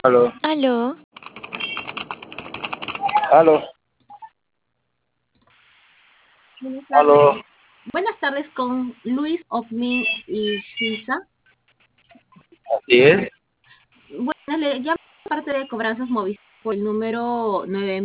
Aló, Aló, aló, Buenas tardes. aló. Buenas tardes con Luis Ocmin y Suiza. Así es. Bueno, le llamo de parte de Cobranzas Movistar por el número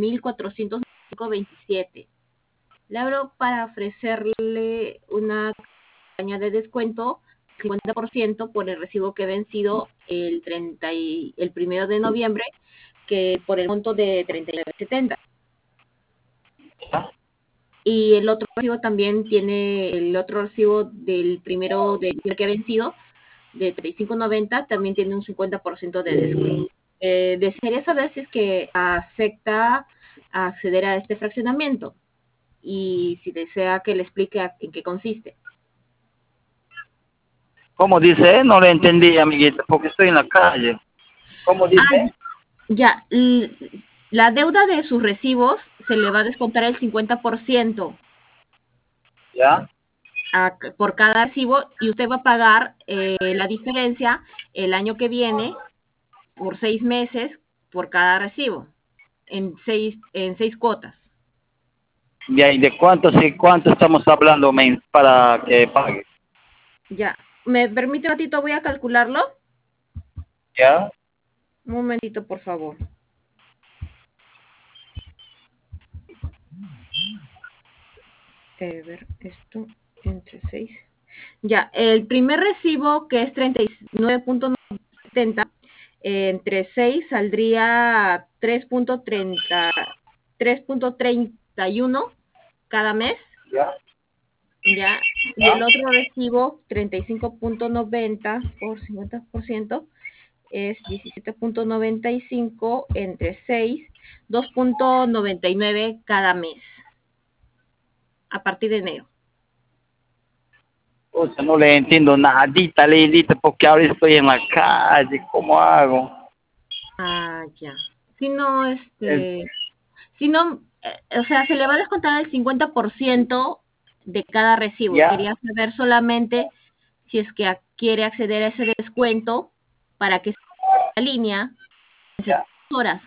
9427. Le abro para ofrecerle una campaña de descuento 50% por el recibo que he vencido el 1 de noviembre, que por el monto de 39.70. ¿Ya? Y el otro recibo también tiene el otro recibo del primero de diciembre que ha vencido, de 35.90, también tiene un 50% de descuento. Desearía saber si es que acepta acceder a este fraccionamiento y si desea que le explique en qué consiste. ¿Cómo dice? No le entendí, amiguita, porque estoy en la calle. ¿Cómo Ah, dice? ya, la deuda de sus recibos se le va a descontar el 50% ¿Ya? por cada recibo y usted va a pagar la diferencia el año que viene por 6 meses por cada recibo, en seis cuotas. ¿Ya? ¿Y de cuánto, sí, cuánto estamos hablando para que pague? Ya, ¿me permite un ratito? Voy a calcularlo. ¿Ya? Un momentito, por favor. Ver, esto entre 6. Ya, el primer recibo, que es 39.70, entre 6 saldría 3.31 cada mes. ¿Ya? Ya, y el ¿Ya? otro recibo, 35.90 por 50%, es 17.95 entre 6, 2.99 cada mes, a partir de enero. O sea, no le entiendo nadita, Leidita, porque ahora estoy en la calle. ¿Cómo hago? Ah, ya. Si no, El- si no, o sea, se le va a descontar el 50% de cada recibo. ¿Ya? Quería saber solamente si es que quiere acceder a ese descuento para que se línea en ¿Ya? 70 horas,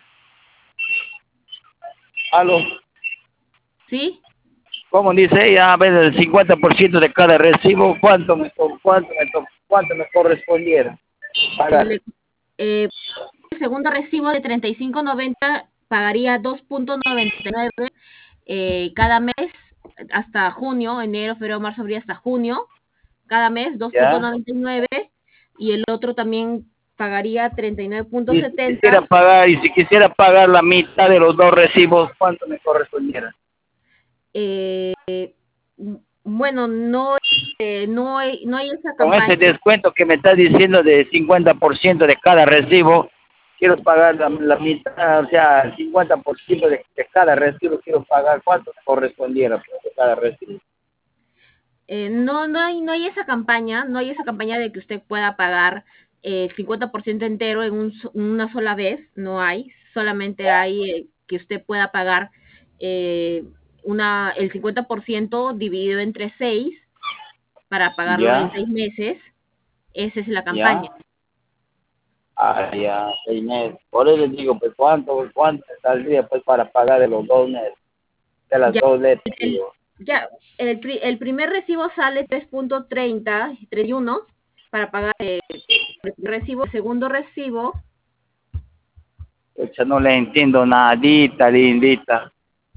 ¿Aló? ¿sí? ¿Cómo dice ella? A ver, el 50% de cada recibo, ¿cuánto me correspondiera pagar? Le- eh, el segundo recibo de 35.90 pagaría 2.99 cada mes hasta junio, enero, febrero, marzo, abril, hasta junio, cada mes ¿Ya? 2.99, y el otro también pagaría Y si 39.70. quisiera pagar, la mitad de los dos recibos, ¿cuánto me correspondiera? eh, bueno, no hay esa Con ese campaña. descuento que me estás diciendo de 50% de cada recibo, quiero pagar la mitad, o sea, el 50% de cada recibo quiero pagar, ¿cuánto me correspondiera de cada recibo? No hay esa campaña, no hay esa campaña de que usted pueda pagar el 50% entero una sola vez, no hay, solamente hay que usted pueda pagar eh, el 50% dividido entre 6 para pagarlo en ¿Ya? 6 meses. Esa es la ¿Ya? campaña. Ah, ya, 6 meses. Por eso les digo, pues, ¿cuánto saldría, pues, para pagar de los 2 meses, de las Ya, 2 letras, el, digo? ya, el primer recibo sale 3.30, 31 para pagar el recibo. El segundo recibo, Pucha, no le entiendo nadita, lindita.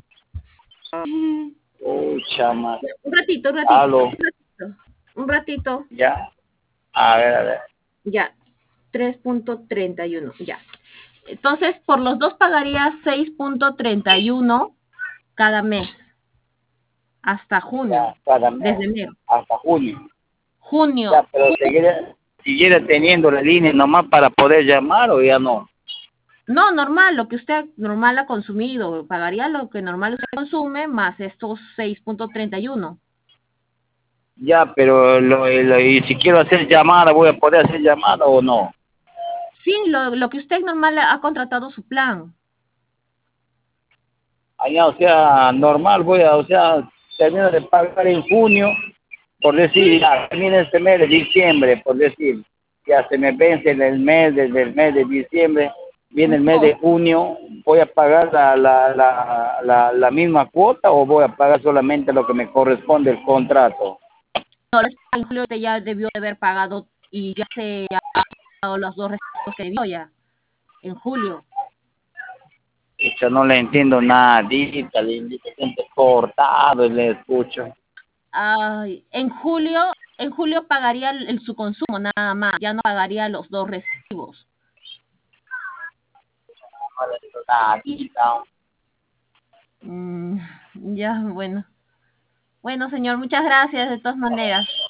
Pucha, más. un ratito, un ratito, Aló, un ratito, ¿ya? A ver. ya, 3.31 ya. Entonces, por los dos pagaría 6.31 cada mes, hasta junio, Ya, cada mes, desde enero. hasta junio. Junio, Ya, pero siguiera teniendo la línea nomás para poder llamar o ya no. no, normal, lo que usted normal ha consumido, pagaría lo que normal usted consume más estos 6.31. Ya, pero y si quiero hacer llamada, ¿voy a poder hacer llamada o no? Sí, lo que usted normal ha contratado su plan. Allá, o sea, normal o sea, termino de pagar en junio, por decir, Sí, ya, termina este mes de diciembre, por decir, ya se me vence en el mes, desde el mes de diciembre, viene el mes de junio, ¿voy a pagar la misma cuota o voy a pagar solamente lo que me corresponde el contrato? No, en julio usted ya debió de haber pagado y ya se ha pagado los dos recibos que debió ya, en julio. Yo no le entiendo nadita, le siento cortado y le escucho. Ay, en julio pagaría su consumo nada más, ya no pagaría los dos recibos. No le entiendo nadita. Mm, ya, bueno. Bueno, señor, muchas gracias de todas maneras.